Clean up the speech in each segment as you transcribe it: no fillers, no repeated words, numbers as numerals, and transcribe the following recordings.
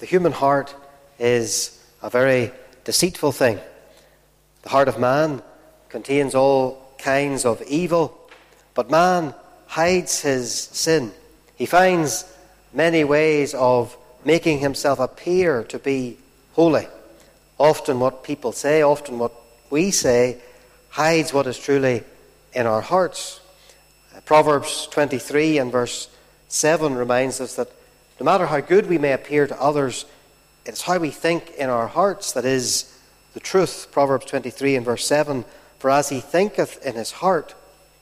The human heart is a very deceitful thing. The heart of man contains all kinds of evil, but man hides his sin. He finds many ways of making himself appear to be holy. Often what people say, often what we say, hides what is truly in our hearts. Proverbs 23 and verse 7 reminds us that no matter how good we may appear to others, it's how we think in our hearts that is the truth. Proverbs 23 and verse 7, for as he thinketh in his heart,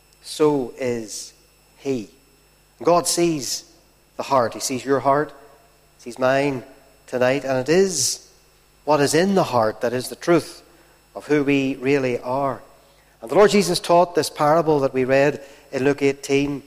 so is he. God sees the heart. He sees your heart, he sees mine tonight, and it is what is in the heart that is the truth of who we really are. And the Lord Jesus taught this parable that we read in Luke 18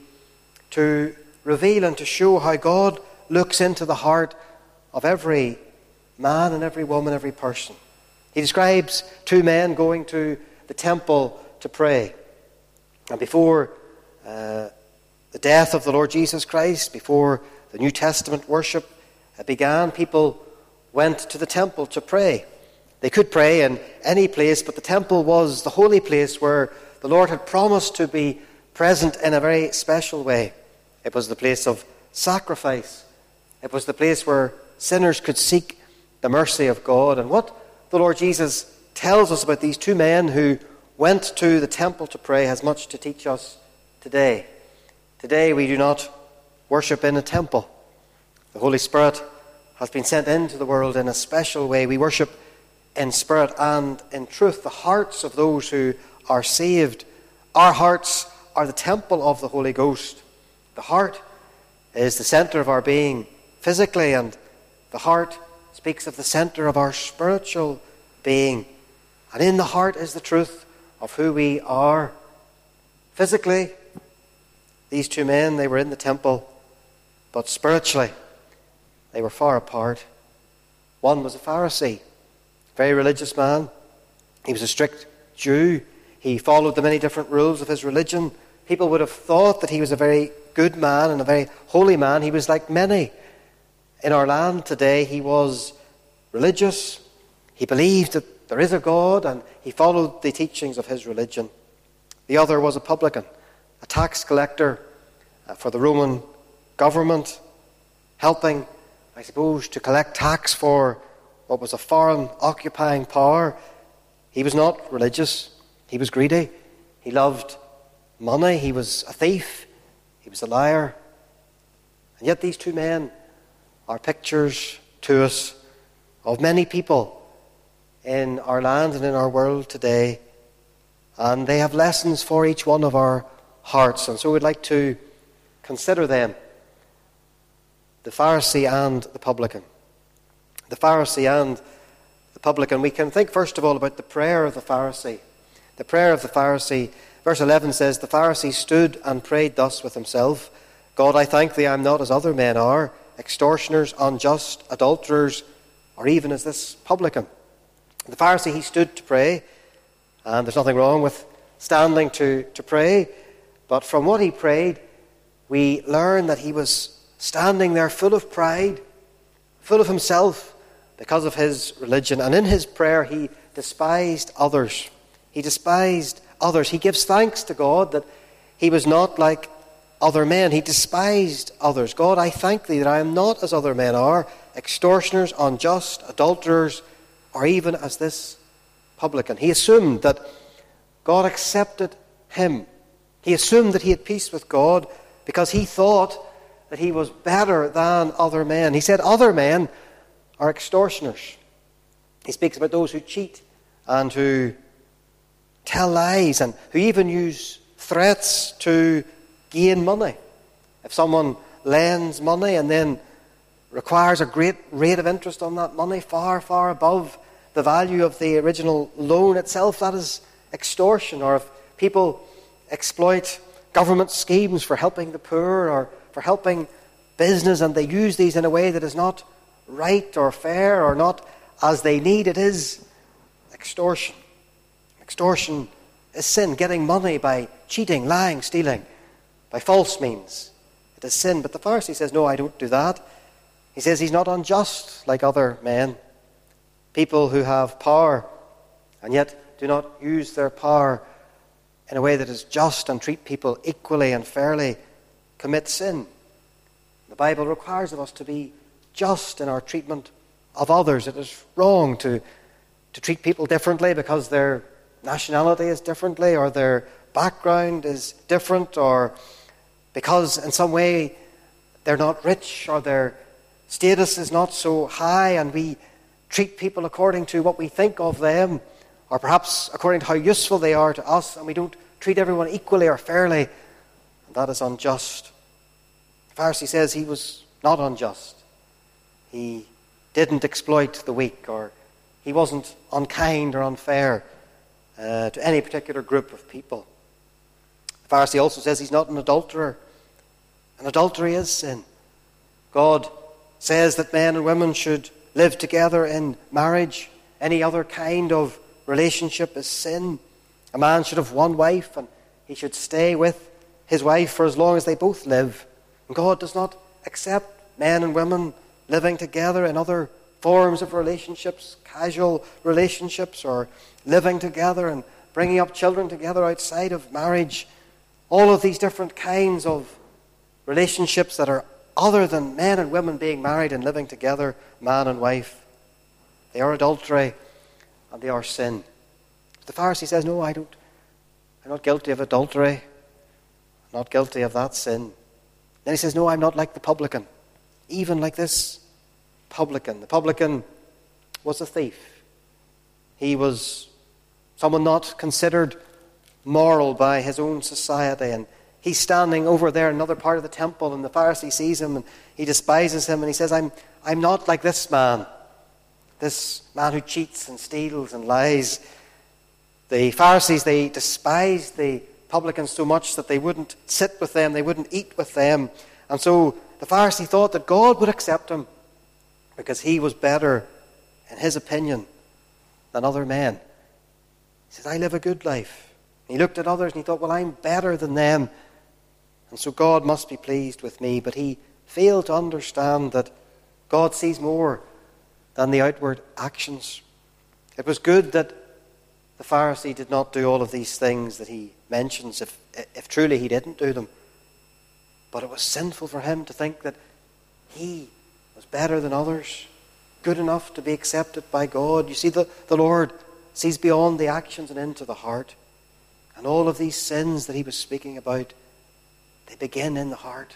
to reveal and to show how God looks into the heart of every man and every woman, every person. He describes two men going to the temple to pray. And before the death of the Lord Jesus Christ, before the New Testament worship began, people went to the temple to pray. They could pray in any place, but the temple was the holy place where the Lord had promised to be present in a very special way. It was the place of sacrifice. It was the place where sinners could seek the mercy of God. And what the Lord Jesus tells us about these two men who went to the temple to pray has much to teach us today. Today we do not worship in a temple. The Holy Spirit has been sent into the world in a special way. We worship in spirit and in truth. The hearts of those who are saved, our hearts are the temple of the Holy Ghost. The heart is the center of our being physically, and the heart speaks of the center of our spiritual being. And in the heart is the truth of who we are. Physically, these two men, they were in the temple, but spiritually, they were far apart. One was a Pharisee, very religious man. He was a strict Jew. He followed the many different rules of his religion. People would have thought that he was a very good man and a very holy man. He was like many in our land today. He was religious. He believed that there is a God, and he followed the teachings of his religion. The other was a publican, a tax collector for the Roman government, helping, I suppose, to collect tax for what was a foreign occupying power. He was not religious. He was greedy. He loved money. He was a thief. He was a liar. And yet these two men are pictures to us of many people in our land and in our world today. And they have lessons for each one of our hearts. And so we'd like to consider them. The Pharisee and the publican. The Pharisee and the publican. We can think first of all about the prayer of the Pharisee. The prayer of the Pharisee. Verse 11 says, the Pharisee stood and prayed thus with himself, God, I thank thee I am not as other men are, extortioners, unjust, adulterers, or even as this publican. The Pharisee, he stood to pray, and there's nothing wrong with standing to pray, but from what he prayed, we learn that he was standing there full of pride, full of himself, because of his religion. And in his prayer, he despised others. He despised others. He gives thanks to God that he was not like other men. He despised others. God, I thank thee that I am not as other men are, extortioners, unjust, adulterers, or even as this publican. He assumed that God accepted him. He assumed that he had peace with God because he thought that he was better than other men. He said other men are extortioners. He speaks about those who cheat and who tell lies and who even use threats to gain money. If someone lends money and then requires a great rate of interest on that money, far, far above the value of the original loan itself, that is extortion. Or if people exploit government schemes for helping the poor or for helping business, and they use these in a way that is not right or fair or not as they need, it is extortion. Extortion is sin. Getting money by cheating, lying, stealing, by false means. It is sin. But the Pharisee says, no, I don't do that. He says he's not unjust like other men. People who have power and yet do not use their power in a way that is just and treat people equally and fairly commit sin. The Bible requires of us to be just in our treatment of others. It is wrong to treat people differently because their nationality is differently, or their background is different, or because in some way they're not rich, or their status is not so high, and we treat people according to what we think of them, or perhaps according to how useful they are to us, and we don't treat everyone equally or fairly, and that is unjust. The Pharisee says he was not unjust. He didn't exploit the weak, or he wasn't unkind or unfair to any particular group of people. The Pharisee also says he's not an adulterer. And adultery is sin. God says that men and women should live together in marriage. Any other kind of relationship is sin. A man should have one wife, and he should stay with his wife for as long as they both live. And God does not accept men and women living together in other forms of relationships, casual relationships, or living together and bringing up children together outside of marriage. All of these different kinds of relationships that are other than men and women being married and living together, man and wife, they are adultery and they are sin. But the Pharisee says, no, I'm not guilty of adultery. I'm not guilty of that sin. Then he says, no, I'm not like the publican. Even like this publican. The publican was a thief. He was someone not considered moral by his own society, and he's standing over there in another part of the temple, and the Pharisee sees him and he despises him, and he says, I'm not like this man who cheats and steals and lies. The Pharisees, they despised the publicans so much that they wouldn't sit with them, they wouldn't eat with them. And so the Pharisee thought that God would accept him because he was better, in his opinion, than other men. He says, I live a good life. And he looked at others and he thought, well, I'm better than them, and so God must be pleased with me. But he failed to understand that God sees more than the outward actions. It was good that the Pharisee did not do all of these things that he mentions, if truly he didn't do them. But it was sinful for him to think that he was better than others, good enough to be accepted by God. You see, the Lord sees beyond the actions and into the heart. And all of these sins that he was speaking about, they begin in the heart.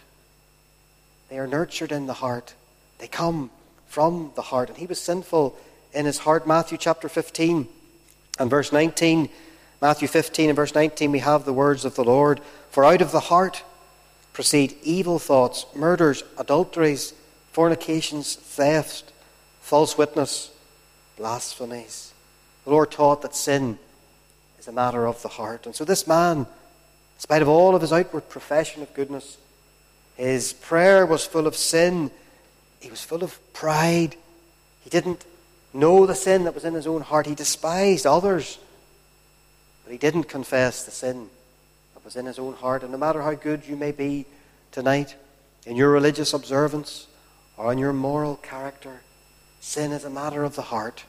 They are nurtured in the heart. They come from the heart. And he was sinful in his heart. Matthew chapter 15 and verse 19. Matthew 15 and verse 19, we have the words of the Lord. For out of the heart proceed evil thoughts, murders, adulteries, fornications, thefts, false witness, blasphemies. The Lord taught that sin is a matter of the heart. And so this man, in spite of all of his outward profession of goodness, his prayer was full of sin. He was full of pride. He didn't know the sin that was in his own heart. He despised others, but he didn't confess the sin that was in his own heart. And no matter how good you may be tonight in your religious observance or in your moral character, sin is a matter of the heart.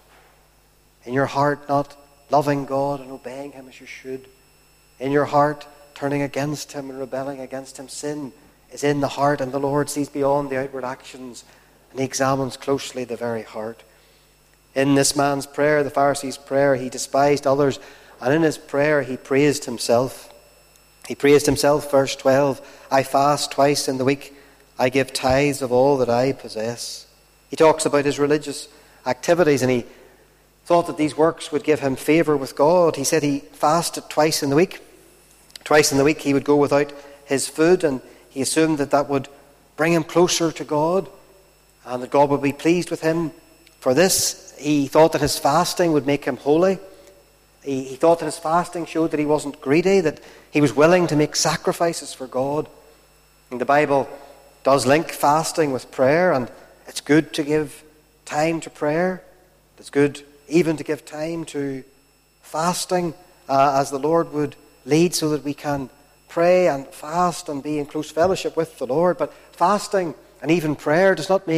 In your heart, not loving God and obeying him as you should. In your heart, turning against him and rebelling against him. Sin is in the heart, and the Lord sees beyond the outward actions, and he examines closely the very heart. In this man's prayer, the Pharisee's prayer, he despised others, and in his prayer he praised himself. He praised himself, verse 12, I fast twice in the week, I give tithes of all that I possess. He talks about his religious activities, and he thought that these works would give him favour with God. He said he fasted twice in the week. Twice in the week he would go without his food, and he assumed that that would bring him closer to God and that God would be pleased with him. For this, he thought that his fasting would make him holy. He thought that his fasting showed that he wasn't greedy, that he was willing to make sacrifices for God. And the Bible does link fasting with prayer, and it's good to give time to prayer. It's good even to give time to fasting as the Lord would lead, so that we can pray and fast and be in close fellowship with the Lord. But fasting and even prayer does not make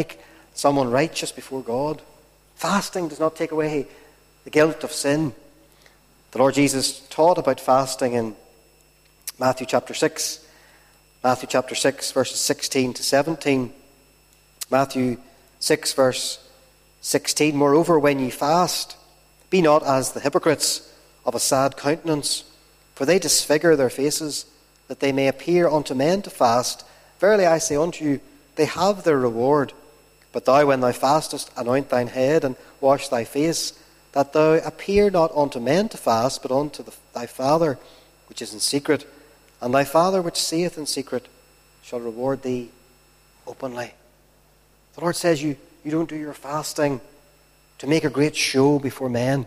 someone righteous before God. Fasting does not take away the guilt of sin. The Lord Jesus taught about fasting in Matthew chapter 6. Matthew chapter 6, verses 16 to 17. Matthew 6, verse 16. Moreover, when ye fast, be not as the hypocrites of a sad countenance, for they disfigure their faces, that they may appear unto men to fast. Verily I say unto you, they have their reward. But thou, when thou fastest, anoint thine head, and wash thy face, that thou appear not unto men to fast, but unto thy Father which is in secret. And thy Father which seeth in secret shall reward thee openly. The Lord says you don't do your fasting to make a great show before men.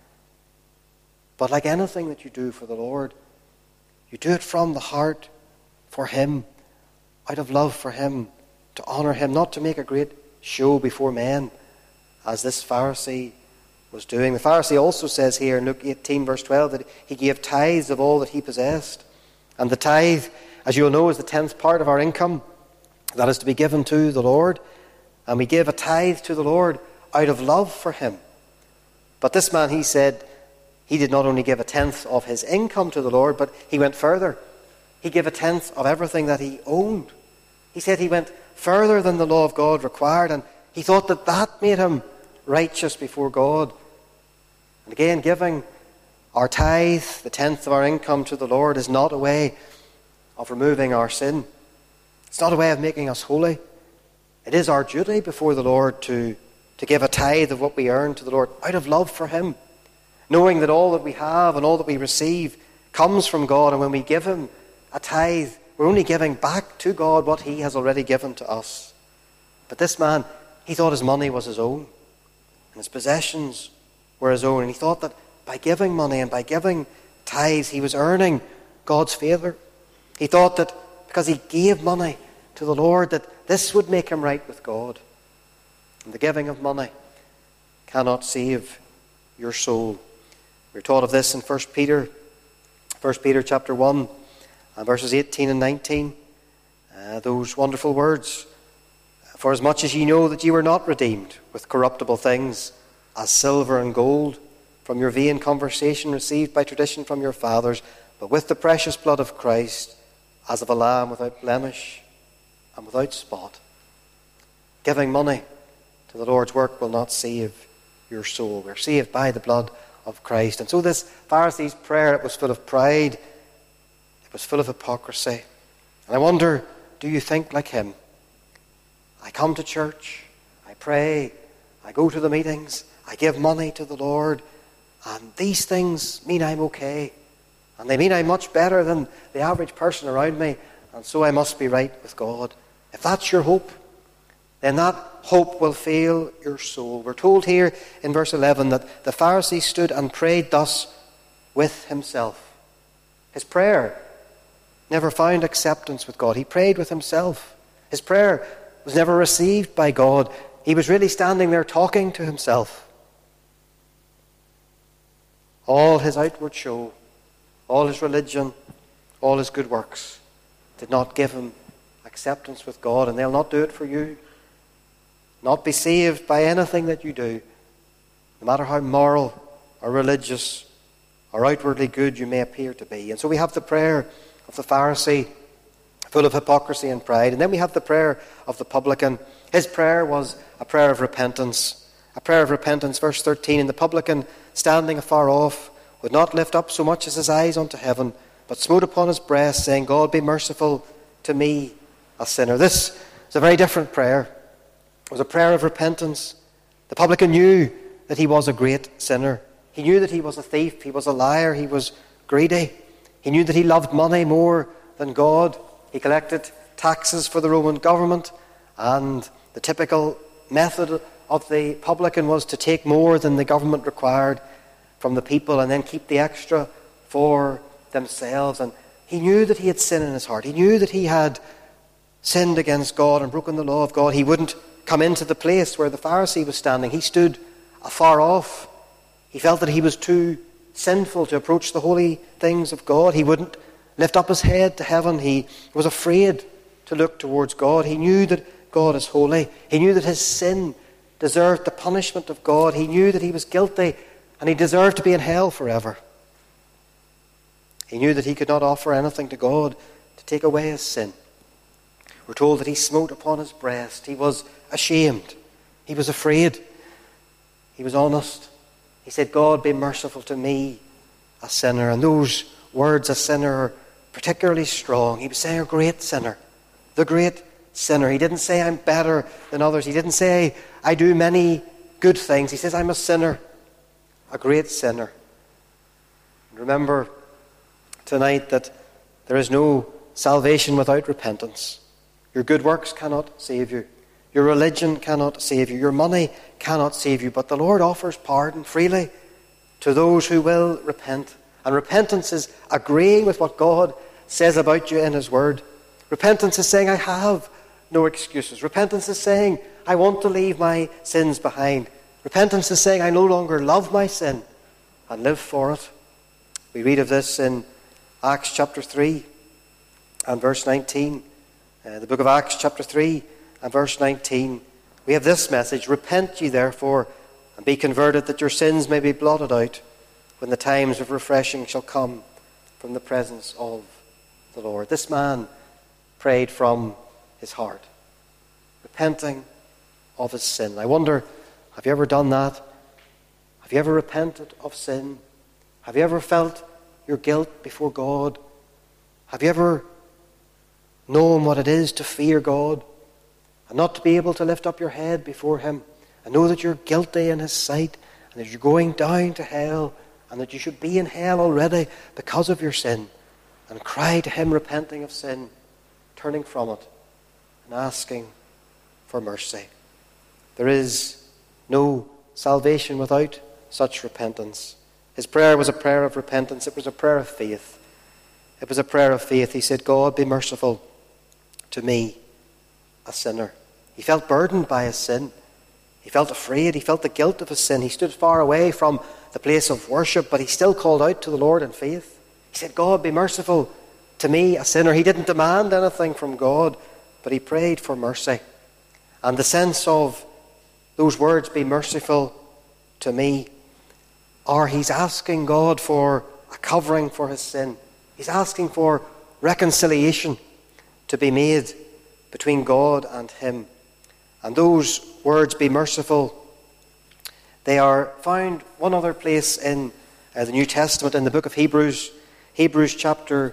But like anything that you do for the Lord, you do it from the heart for Him, out of love for Him, to honour Him, not to make a great show before men, as this Pharisee was doing. The Pharisee also says here in Luke 18 verse 12 that he gave tithes of all that he possessed. And the tithe, as you'll know, is the 10th part of our income that is to be given to the Lord. And we give a tithe to the Lord out of love for Him. But this man, he said, he did not only give a 10th of his income to the Lord, but he went further. He gave a 10th of everything that he owned. He said he went further than the law of God required, and he thought that that made him righteous before God. And again, giving our tithe, the 10th of our income to the Lord, is not a way of removing our sin. It's not a way of making us holy. It is our duty before the Lord to give a tithe of what we earn to the Lord out of love for Him, knowing that all that we have and all that we receive comes from God, and when we give Him a tithe, we're only giving back to God what He has already given to us. But this man, he thought his money was his own, and his possessions were his own, and he thought that by giving money and by giving tithes, he was earning God's favour. He thought that because he gave money to the Lord, that this would make him right with God. And the giving of money cannot save your soul. We're taught of this in 1 Peter chapter 1, and verses 18 and 19. Those wonderful words. For as much as ye know that ye were not redeemed with corruptible things, as silver and gold, from your vain conversation received by tradition from your fathers, but with the precious blood of Christ, as of a lamb without blemish and without spot. Giving money to the Lord's work will not save your soul. We're saved by the blood of Christ. And so this Pharisee's prayer, it was full of pride, it was full of hypocrisy. And I wonder, do you think like him? I come to church, I pray, I go to the meetings, I give money to the Lord, and these things mean I'm okay. And they mean I'm much better than the average person around me, and so I must be right with God. If that's your hope, then that hope will fail your soul. We're told here in verse 11 that the Pharisee stood and prayed thus with himself. His prayer never found acceptance with God. He prayed with himself. His prayer was never received by God. He was really standing there talking to himself. All his outward show, all his religion, all his good works did not give him acceptance with God, and they'll not do it for you. Not be saved by anything that you do, no matter how moral or religious or outwardly good you may appear to be. And so we have the prayer of the Pharisee, full of hypocrisy and pride. And then we have the prayer of the publican. His prayer was a prayer of repentance. A prayer of repentance, verse 13. And the publican, standing afar off, would not lift up so much as his eyes unto heaven, but smote upon his breast, saying, God, be merciful to me, a sinner. This is a very different prayer. It was a prayer of repentance. The publican knew that he was a great sinner. He knew that he was a thief, he was a liar, he was greedy. He knew that he loved money more than God. He collected taxes for the Roman government, and the typical method of the publican was to take more than the government required from the people and then keep the extra for themselves. And he knew that he had sin in his heart. He knew that he had sinned against God and broken the law of God. He wouldn't come into the place where the Pharisee was standing. He stood afar off. He felt that he was too sinful to approach the holy things of God. He wouldn't lift up his head to heaven. He was afraid to look towards God. He knew that God is holy. He knew that his sin deserved the punishment of God. He knew that he was guilty and he deserved to be in hell forever. He knew that he could not offer anything to God to take away his sin. We're told that he smote upon his breast. He was ashamed. He was afraid. He was honest. He said, God, be merciful to me, a sinner. And those words, a sinner, are particularly strong. He was saying a great sinner. The great sinner. He didn't say I'm better than others. He didn't say I do many good things. He says I'm a sinner. A great sinner. And remember tonight that there is no salvation without repentance. Your good works cannot save you. Your religion cannot save you. Your money cannot save you. But the Lord offers pardon freely to those who will repent. And repentance is agreeing with what God says about you in his word. Repentance is saying, I have no excuses. Repentance is saying, I want to leave my sins behind. Repentance is saying, I no longer love my sin and live for it. We read of this in Acts chapter 3 and verse 19. The book of Acts chapter 3 and verse 19. We have this message: repent ye therefore and be converted, that your sins may be blotted out, when the times of refreshing shall come from the presence of the Lord. This man prayed from his heart, repenting of his sin. I wonder, have you ever done that? Have you ever repented of sin? Have you ever felt your guilt before God? Have you ever known what it is to fear God and not to be able to lift up your head before him and know that you're guilty in his sight and that you're going down to hell and that you should be in hell already because of your sin, and cry to him, repenting of sin, turning from it and asking for mercy? There is no salvation without such repentance. His prayer was a prayer of repentance. It was a prayer of faith. It was a prayer of faith. He said, God, be merciful to me, a sinner. He felt burdened by his sin. He felt afraid. He felt the guilt of his sin. He stood far away from the place of worship, but he still called out to the Lord in faith. He said, God, be merciful to me, a sinner. He didn't demand anything from God, but he prayed for mercy. And the sense of those words, be merciful to me, are he's asking God for a covering for his sin. He's asking for reconciliation to be made between God and him. And those words, be merciful, they are found one other place in the New Testament, in the book of Hebrews, Hebrews chapter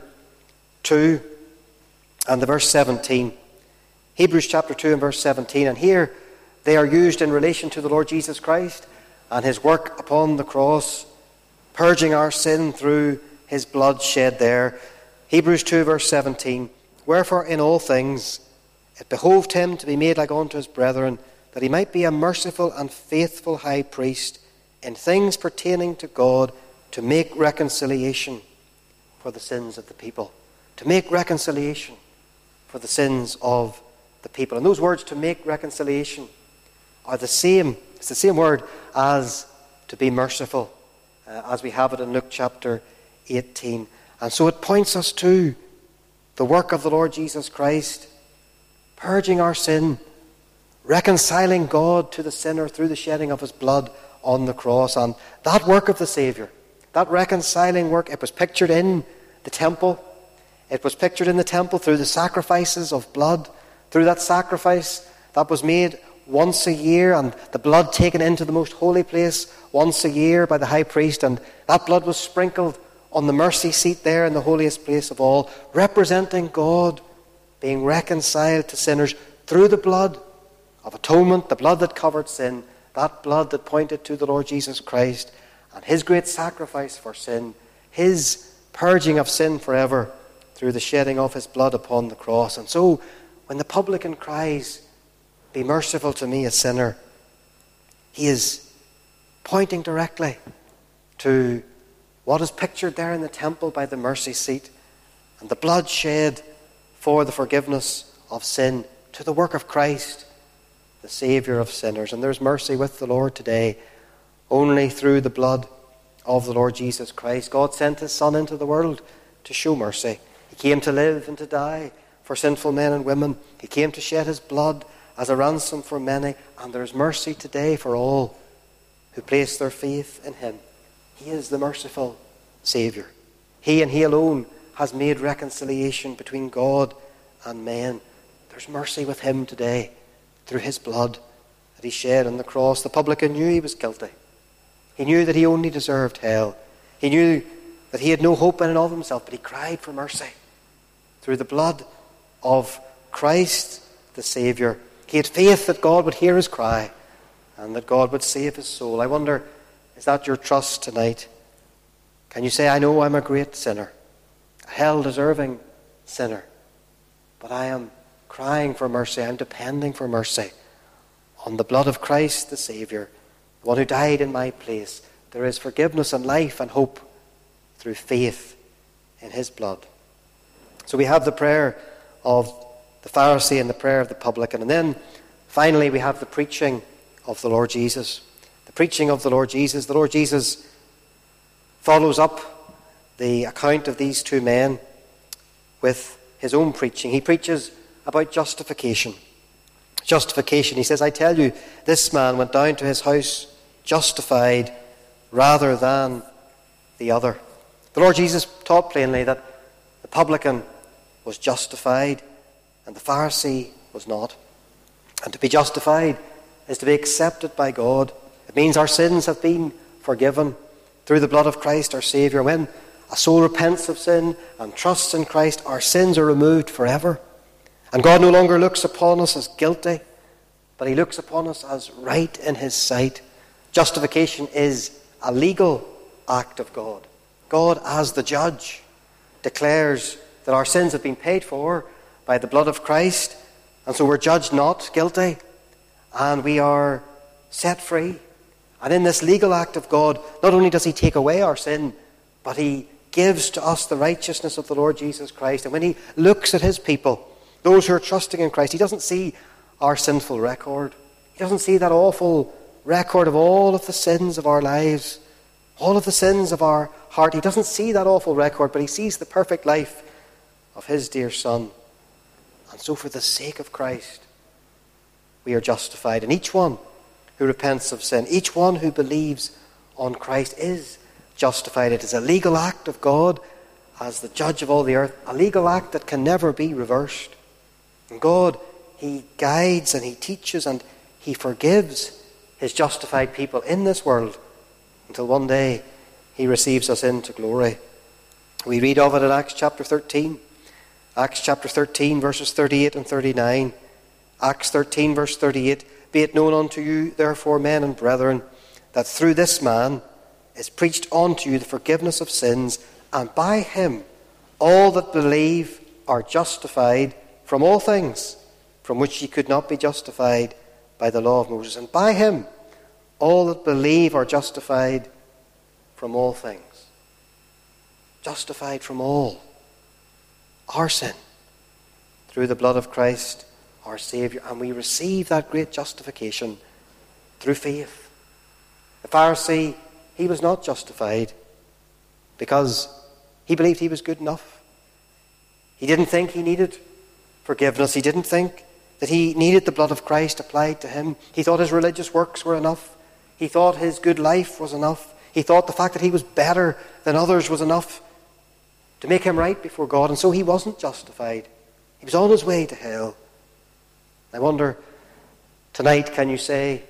2 and the verse 17. Hebrews chapter 2 and verse 17. And here they are used in relation to the Lord Jesus Christ and his work upon the cross, purging our sin through his blood shed there. Hebrews 2 verse 17. Wherefore in all things it behoved him to be made like unto his brethren, that he might be a merciful and faithful high priest in things pertaining to God, to make reconciliation for the sins of the people. To make reconciliation for the sins of the people. And those words, to make reconciliation, are the same. It's the same word as to be merciful, as we have it in Luke chapter 18. And so it points us to the work of the Lord Jesus Christ, purging our sin, reconciling God to the sinner through the shedding of his blood on the cross. And that work of the Saviour, that reconciling work, it was pictured in the temple. It was pictured in the temple through the sacrifices of blood, through that sacrifice that was made once a year, and the blood taken into the most holy place once a year by the high priest, and that blood was sprinkled on the mercy seat there in the holiest place of all, representing God being reconciled to sinners through the blood of atonement, the blood that covered sin, that blood that pointed to the Lord Jesus Christ and his great sacrifice for sin, his purging of sin forever through the shedding of his blood upon the cross. And so when the publican cries, be merciful to me, a sinner, he is pointing directly to what is pictured there in the temple by the mercy seat and the blood shed for the forgiveness of sin, to the work of Christ, the Saviour of sinners. And there's mercy with the Lord today only through the blood of the Lord Jesus Christ. God sent his Son into the world to show mercy. He came to live and to die for sinful men and women. He came to shed his blood as a ransom for many, and there is mercy today for all who place their faith in him. He is the merciful Saviour. He and he alone has made reconciliation between God and men. There's mercy with him today through his blood that he shed on the cross. The publican knew he was guilty. He knew that he only deserved hell. He knew that he had no hope in and of himself, but he cried for mercy. Through the blood of Christ the Saviour, he had faith that God would hear his cry and that God would save his soul. I wonder, is that your trust tonight? Can you say, I know I'm a great sinner, a hell-deserving sinner, but I am crying for mercy, I'm depending for mercy on the blood of Christ the Saviour, the one who died in my place. There is forgiveness and life and hope through faith in his blood. So we have the prayer of the Pharisee and the prayer of the publican. And then finally we have the preaching of the Lord Jesus. The preaching of the Lord Jesus. The Lord Jesus follows up the account of these two men with his own preaching. He preaches about justification. Justification. He says, I tell you, this man went down to his house justified rather than the other. The Lord Jesus taught plainly that the publican was justified and the Pharisee was not. And to be justified is to be accepted by God. It means our sins have been forgiven through the blood of Christ our Saviour. When a soul repents of sin and trusts in Christ, our sins are removed forever. And God no longer looks upon us as guilty, but he looks upon us as right in his sight. Justification is a legal act of God. God, as the judge, declares that our sins have been paid for by the blood of Christ, and so we're judged not guilty, and we are set free. And in this legal act of God, not only does he take away our sin, but he gives to us the righteousness of the Lord Jesus Christ. And when he looks at his people, those who are trusting in Christ, he doesn't see our sinful record. He doesn't see that awful record of all of the sins of our lives, all of the sins of our heart. He doesn't see that awful record, but he sees the perfect life of his dear Son. And so for the sake of Christ, we are justified. And each one who repents of sin, each one who believes on Christ is justified. It is a legal act of God as the judge of all the earth, a legal act that can never be reversed. And God, he guides and he teaches and he forgives his justified people in this world until one day he receives us into glory. We read of it in Acts chapter 13. Acts chapter 13, verses 38 and 39. Acts 13, verse 38. Be it known unto you, therefore, men and brethren, that through this man is preached unto you the forgiveness of sins, and by him all that believe are justified from all things from which ye could not be justified by the law of Moses. And by him all that believe are justified from all things. Justified from all our sin through the blood of Christ our Saviour. And we receive that great justification through faith. The Pharisee, he was not justified because he believed he was good enough. He didn't think he needed forgiveness. He didn't think that he needed the blood of Christ applied to him. He thought his religious works were enough. He thought his good life was enough. He thought the fact that he was better than others was enough to make him right before God. And so he wasn't justified. He was on his way to hell. I wonder, tonight, can you say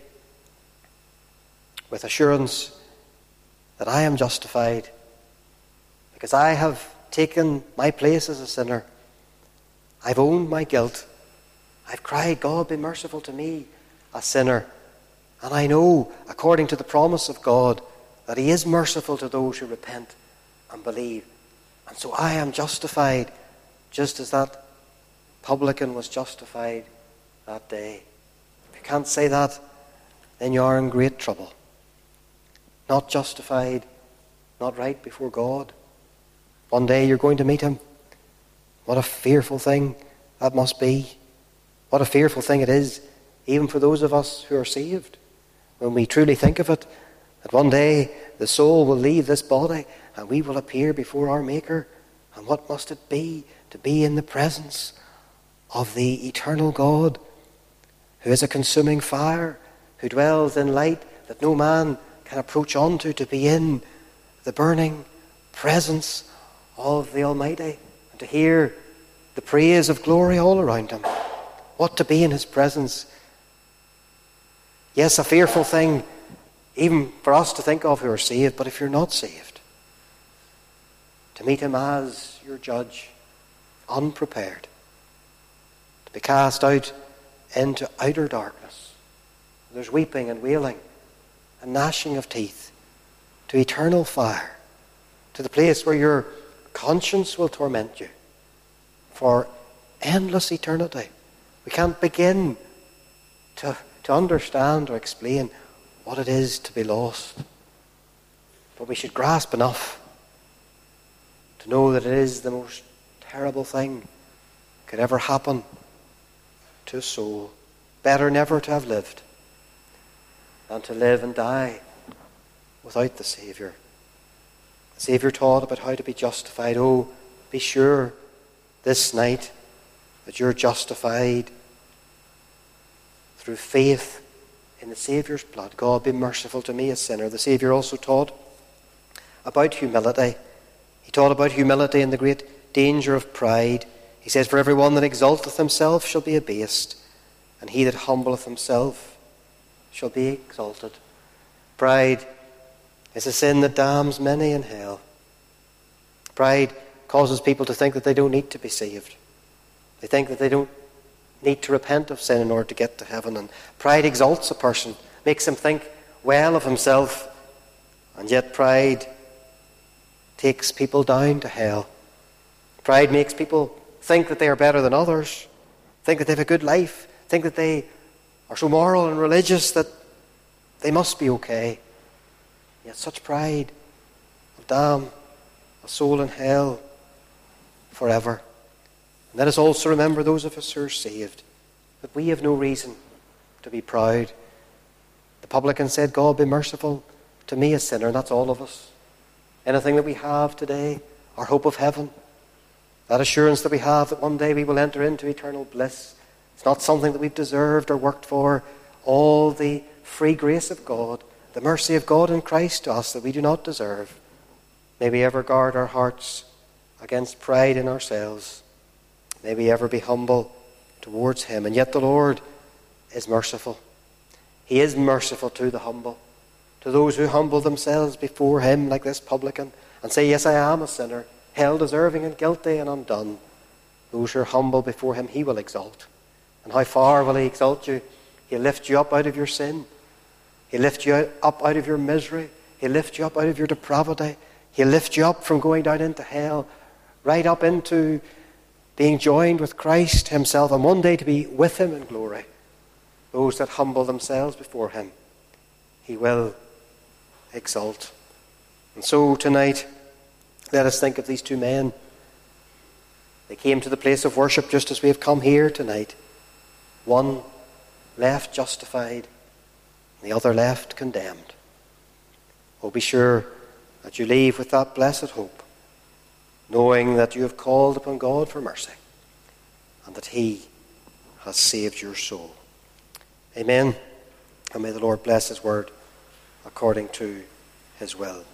with assurance that I am justified because I have taken my place as a sinner. I've owned my guilt. I've cried, God, be merciful to me, a sinner. And I know, according to the promise of God, that he is merciful to those who repent and believe. And so I am justified, just as that publican was justified that day. If you can't say that, then you are in great trouble. Not justified, not right before God. One day you're going to meet him. What a fearful thing that must be. What a fearful thing it is, even for those of us who are saved, when we truly think of it, that one day the soul will leave this body and we will appear before our Maker. And what must it be to be in the presence of the eternal God, who is a consuming fire, who dwells in light that no man can approach unto, to be in the burning presence of the Almighty, and to hear the praise of glory all around him. What to be in his presence. Yes, a fearful thing, even for us to think of who are saved, but if you're not saved, to meet him as your judge, unprepared, to be cast out into outer darkness. There's weeping and wailing and gnashing of teeth, to eternal fire, to the place where your conscience will torment you for endless eternity. We can't begin to understand or explain what it is to be lost. But we should grasp enough to know that it is the most terrible thing that could ever happen to a soul. Better never to have lived than to live and die without the Saviour. The Saviour taught about how to be justified. Oh, be sure this night that you're justified through faith in the Saviour's blood. God, be merciful to me, a sinner. The Saviour also taught about humility. He taught about humility and the great danger of pride. He says, for everyone that exalteth himself shall be abased, and he that humbleth himself shall be exalted. Pride is a sin that damns many in hell. Pride causes people to think that they don't need to be saved. They think that they don't need to repent of sin in order to get to heaven. And pride exalts a person, makes him think well of himself. And yet pride takes people down to hell. Pride makes people think that they are better than others, think that they have a good life, think that they are so moral and religious that they must be okay. Yet such pride will damn a soul in hell forever. And let us also remember, those of us who are saved, that we have no reason to be proud. The publican said, God, be merciful to me, a sinner. And that's all of us. Anything that we have today, our hope of heaven, that assurance that we have that one day we will enter into eternal bliss. It's not something that we've deserved or worked for. All the free grace of God, the mercy of God in Christ to us that we do not deserve. May we ever guard our hearts against pride in ourselves. May we ever be humble towards him. And yet the Lord is merciful. He is merciful to the humble, to those who humble themselves before him like this publican and say, yes, I am a sinner, hell deserving and guilty and undone. Those who are humble before him, he will exalt. And how far will he exalt you? He'll lift you up out of your sin. He'll lift you up out of your misery. He'll lift you up out of your depravity. He'll lift you up from going down into hell, right up into being joined with Christ himself, and one day to be with him in glory. Those that humble themselves before him, he will exalt. And so tonight, let us think of these two men. They came to the place of worship just as we have come here tonight. One left justified, and the other left condemned. Oh, be sure that you leave with that blessed hope, knowing that you have called upon God for mercy, and that he has saved your soul. Amen. And may the Lord bless his word according to his will.